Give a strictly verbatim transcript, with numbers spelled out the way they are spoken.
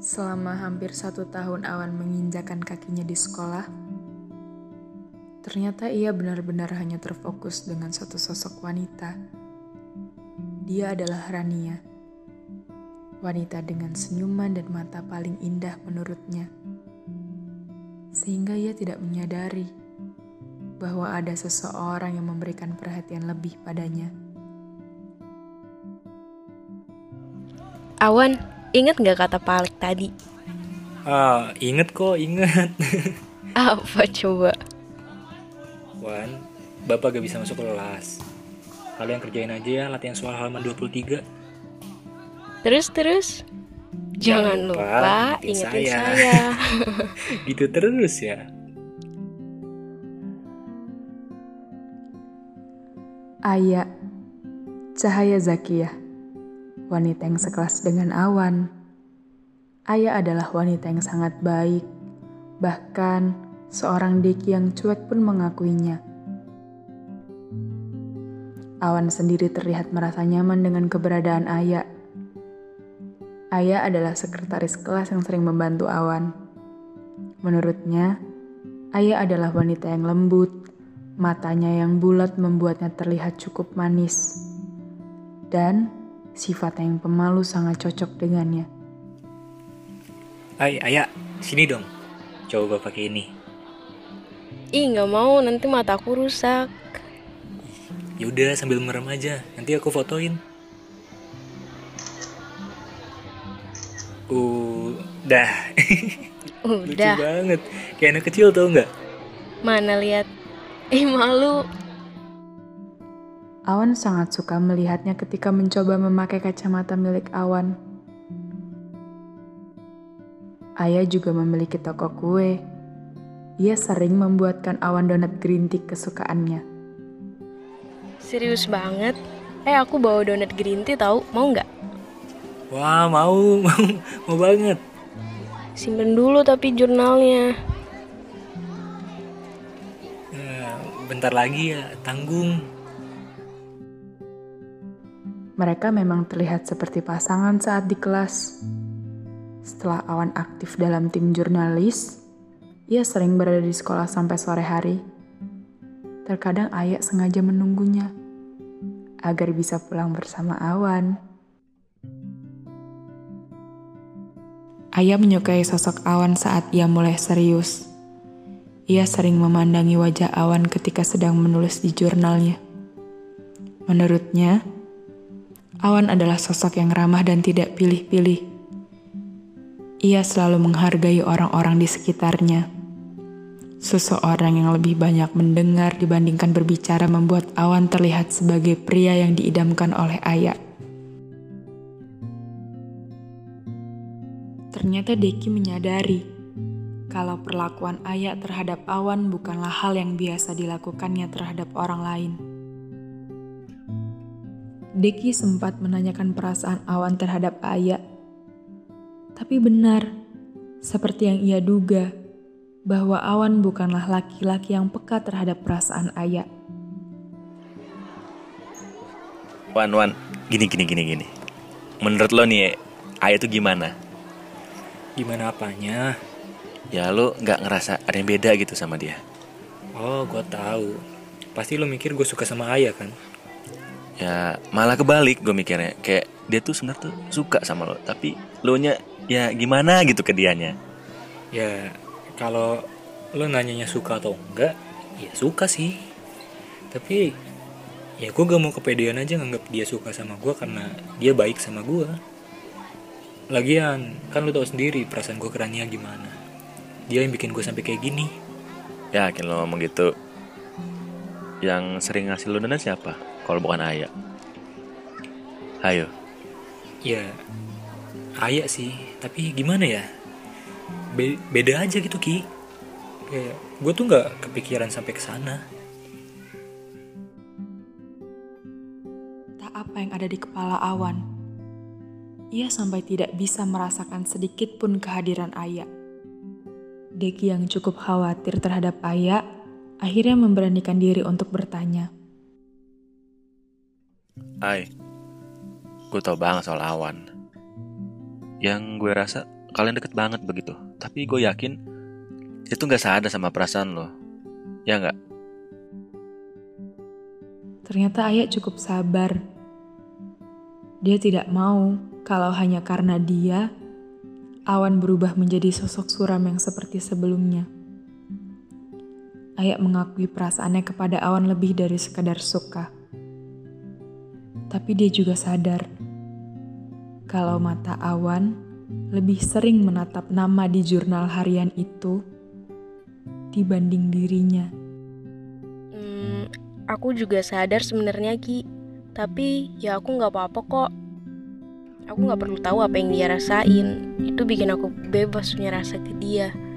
Selama hampir satu tahun Awan menginjakan kakinya di sekolah, ternyata ia benar-benar hanya terfokus dengan satu sosok wanita. Dia adalah Rania, wanita dengan senyuman dan mata paling indah menurutnya. Sehingga ia tidak menyadari bahwa ada seseorang yang memberikan perhatian lebih padanya. Awan, inget gak kata Pak Alek tadi? Ah, inget kok, inget. Apa coba? Wan, Bapak gak bisa masuk kelas. Kalian kerjain aja ya latihan soal halaman dua puluh tiga. Terus-terus? Jangan lupa, lupa ingetin saya, saya. Gitu terus ya. Aya, Cahaya Zakiyah, wanita yang sekelas dengan Awan. Aya adalah wanita yang sangat baik, bahkan seorang Deki yang cuek pun mengakuinya. Awan sendiri terlihat merasa nyaman dengan keberadaan Aya. Aya adalah sekretaris kelas yang sering membantu Awan. Menurutnya, Aya adalah wanita yang lembut, matanya yang bulat membuatnya terlihat cukup manis, dan sifatnya yang pemalu sangat cocok dengannya. Hai, Aya, sini dong. Coba pakai ini. Ih, nggak mau, nanti mataku rusak. Yaudah, sambil merem aja. Nanti aku fotoin. Udah. Udah. Lucu banget. Kayak anak kecil tau nggak? Mana lihat? Ih, malu. Awan sangat suka melihatnya ketika mencoba memakai kacamata milik Awan. Aya juga memiliki toko kue. Ia sering membuatkan Awan donat green tea kesukaannya. Serius banget? Eh, aku bawa donat green tea tahu, mau nggak? Wah, mau, mau, mau banget. Simpen dulu tapi jurnalnya. Nah, bentar lagi ya, tanggung. Mereka memang terlihat seperti pasangan saat di kelas. Setelah Awan aktif dalam tim jurnalis, ia sering berada di sekolah sampai sore hari. Terkadang Aya sengaja menunggunya agar bisa pulang bersama Awan. Aya menyukai sosok Awan saat ia mulai serius. Ia sering memandangi wajah Awan ketika sedang menulis di jurnalnya. Menurutnya, Awan adalah sosok yang ramah dan tidak pilih-pilih. Ia selalu menghargai orang-orang di sekitarnya. Seseorang yang lebih banyak mendengar dibandingkan berbicara membuat Awan terlihat sebagai pria yang diidamkan oleh Aya. Ternyata Deki menyadari kalau perlakuan Aya terhadap Awan bukanlah hal yang biasa dilakukannya terhadap orang lain. Deki sempat menanyakan perasaan Awan terhadap Aya. Tapi benar, seperti yang ia duga, bahwa Awan bukanlah laki-laki yang peka terhadap perasaan Aya. Wan, Wan, gini, gini, gini, gini. Menurut lo nih, Aya tuh gimana? Gimana apanya? Ya lo gak ngerasa ada yang beda gitu sama dia? Oh, gue tahu. Pasti lo mikir gue suka sama Aya kan? Ya malah kebalik gue mikirnya. Kayak dia tuh sebenarnya tuh suka sama lo, tapi lo nya ya gimana gitu ke dianya. Ya kalau lo nanyanya suka atau enggak, ya suka sih. Tapi ya gue gak mau kepedean aja nganggap dia suka sama gue karena dia baik sama gue. Lagian kan lo tau sendiri perasaan gue ke Rania gimana. Dia yang bikin gue sampai kayak gini. Yakin lo ngomong gitu? Yang sering ngasih lo donat siapa kalau bukan Aya? Ayo. Ya Aya sih, tapi gimana ya, Be- beda aja gitu Ki. Kayak gue tuh gak kepikiran sampai ke sana. Tak apa yang ada di kepala Awan, ia sampai tidak bisa merasakan sedikit pun kehadiran Aya. Deki yang cukup khawatir terhadap Aya akhirnya memberanikan diri untuk bertanya. Ay, gue tau banget soal Awan. Yang gue rasa kalian deket banget begitu. Tapi gue yakin itu gak sadar sama perasaan lo. Ya gak? Ternyata Ayah cukup sabar. Dia tidak mau kalau hanya karena dia, Awan berubah menjadi sosok suram yang seperti sebelumnya. Ayah mengakui perasaannya kepada Awan lebih dari sekadar suka. Tapi dia juga sadar kalau mata Awan lebih sering menatap nama di jurnal harian itu dibanding dirinya. Hmm, aku juga sadar sebenarnya Ki, tapi ya aku nggak apa-apa kok. Aku nggak perlu tahu apa yang dia rasain. Itu bikin aku bebas punya rasa ke dia.